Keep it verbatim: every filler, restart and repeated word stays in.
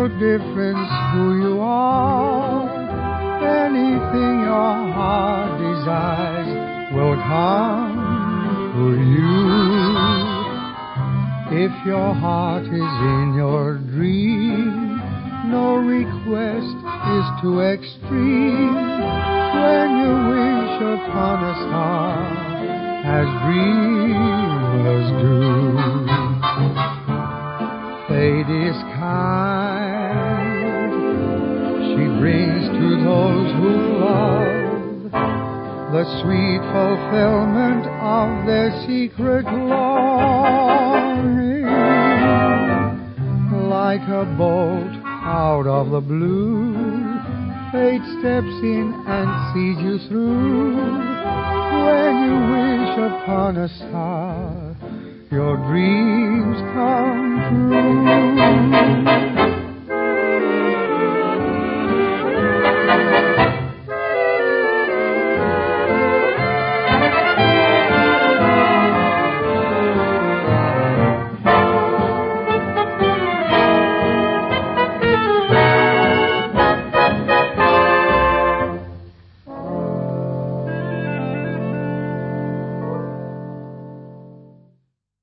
difference who you are. Anything your heart desires will come to you. If your heart is in your dream, no request is too extreme. When you wish upon a star, as dreamers do. Fate is kind. She brings to those who love the sweet fulfillment of their secret longing. Like a bolt out of the blue, fate steps in and sees you through. When you wish upon a star, your dreams come